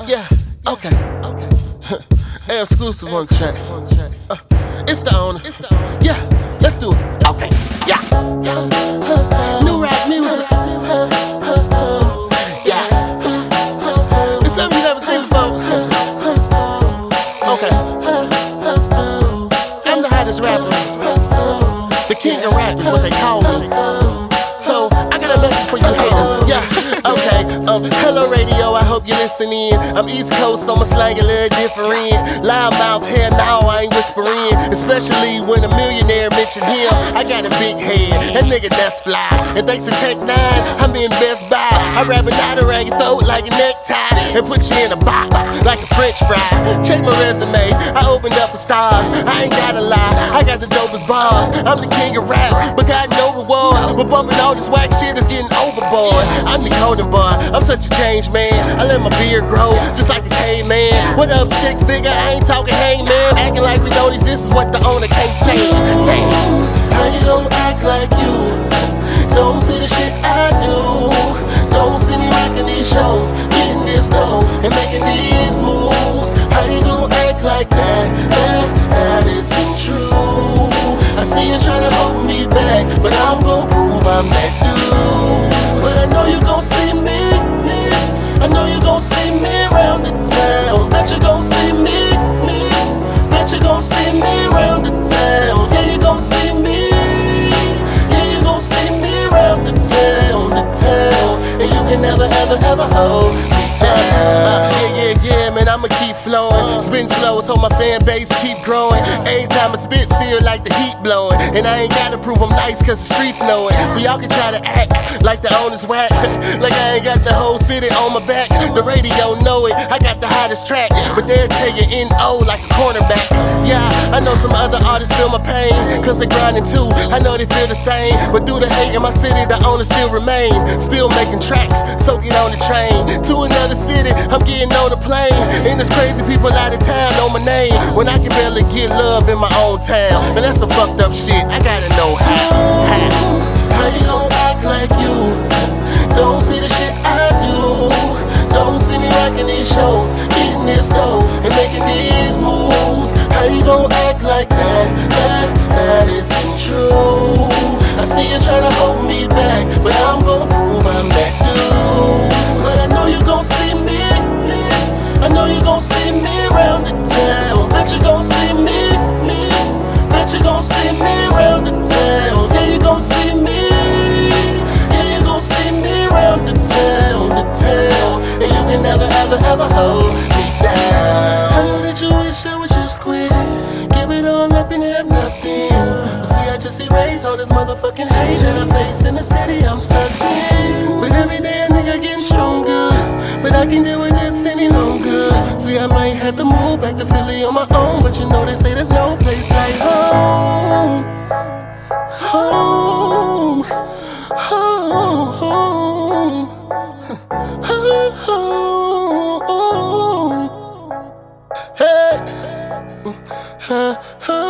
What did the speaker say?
Yeah, okay. Hey, exclusive on the track. It's the owner. Yeah, let's do it. Okay, yeah. New rap music. Yeah. It's something you never seen before. Okay. I'm the hottest rapper. The king of rap is what they call me. So I got a message for you haters. Yeah, okay. Hello radio, I hope you're listening. I'm East Coast, so my slang a little different. Loud mouth hair now, I ain't whispering. Especially when a millionaire mentioned him. I got a big head, that nigga that's fly. And thanks to Tech 9, I'm in Best Buy. I wrap it out around your throat like a necktie and put you in a box like a French fry. Check my resume, I opened up for stars. I ain't gotta lie, I got the dopest bars. I'm the king of rap, but got no rewards. But bumping all this whack shit is getting overboard. I'm the golden boy, I'm such a change man. I let my beard grow, just like a caveman. What up, stick figure? I ain't talking hangman. Acting like we know this is what the owner can't stand. Damn. How you gon' act like you don't see the shit I do? Don't see me rocking these shows, getting this dough, and making these moves. How you gon' act like that? That isn't true. I see you tryna hold me back, but I'm gon' prove I'm that dude. But I know you gon' see me. I know you gon' see me around the town. Bet you gon' see me. Bet you gon' see me around the town. Yeah, you gon' see me. Yeah, you gon' see me around the town. And you can never, ever hold me down. Yeah, man, I'ma keep flowing. Spin flows, so my fan base keep growing. Every time I spit, feel like the heat blowing. And I ain't gotta prove I'm nice, cause the streets know it. So y'all can try to act like the owner's whack. Like I ain't got the whole city on my back. The radio know it, I got the hottest tracks. But they'll tell you N.O. like a cornerback. Yeah, I know some other artists feel my pain, cause they grinding too, I know they feel the same. But through the hate in my city, the owner still remain. Still making tracks, soaking on the train to another city, I'm getting on the plane. And there's crazy people out of town know my name, when I can barely get love in my own town. And that's some fucked up shit, I gotta know how. How you gon' act like you don't see the shit I do? Don't see me rocking these shows, getting this dough, and making these moves. How you gon' act like that? That isn't true. I see you tryna hold me back, but I'm gon' prove I'm that dude. But I know you gon' see me. I know you gon' see me around the town. Bet you gon' see me. Bet you gon' see me around the town. Yeah, you gon' see me. Yeah, you gon' see me around the town. And you can never, ever hold me down. I know that you wish I would just quit, give it all up and have nothing. But see, I just erase all this motherfucking hate that I face in the city I'm stuck in. But every day a nigga getting stronger, but I can't deal with this any longer. See, I might have to move back to Philly on my own, but you know they say there's no place like home. Home. Home. Home. Home. Hey.